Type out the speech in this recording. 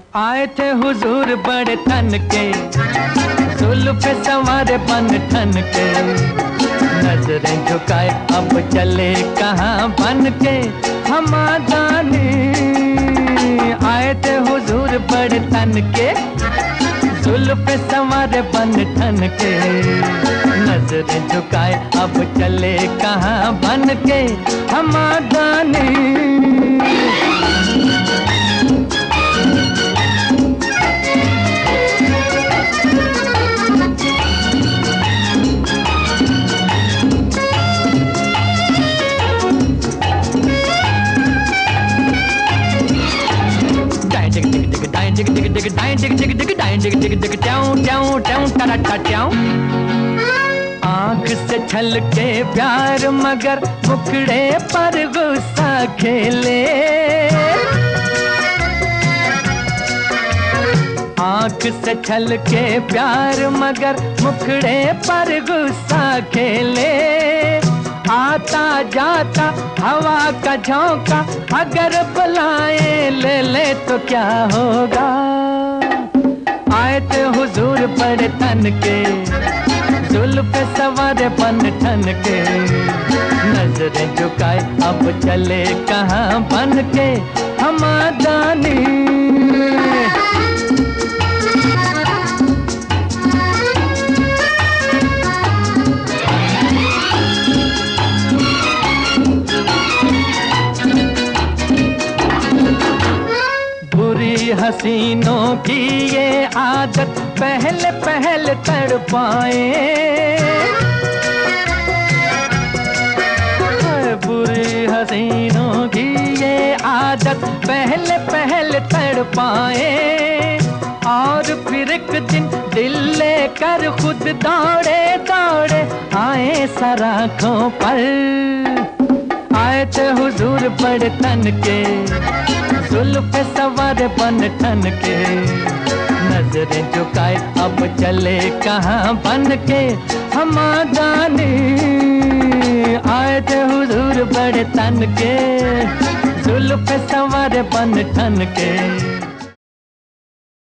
आए थे हुजूर बड़े तन के, जुल्फ पे सवार बन ठन के, नजरें झुकाए अब चले कहाँ बन के हमादानी। आए थे हुजूर बड़े तन के, जुल्फ पे सवार बन ठन के, नजरें झुकाए अब चले कहाँ बन के हमादानी। आँख से छल के प्यार मगर मुखड़े पर गुस्सा खेले। आँख से छल के प्यार मगर मुखड़े पर गुस्सा खेले। आता जाता हवा का झोंका अगर बुलाए ले ले तो क्या होगा। आए थे हुजूर बड़े तन के, जुल्फ पे सवार बन ठन के, नजरें झुकाए अब चले कहाँ बन के हमादानी। हसीनों की ये आदत पहले पहले तड़पाए। बुरी हसीनों की ये आदत पहले पहले तड़पाए। और फिर एक दिन दिल लेकर खुद दौड़े दौड़े आए सराखों पर। आए थे हुजूर बड़े तन के, जुल्फ पे सवार बन ठन के, नजरें झुकाए अब चले कहाँ बन के हमादानी। आए थे हुजूर बड़े तन के, जुल्फ पे सवार बन ठन के।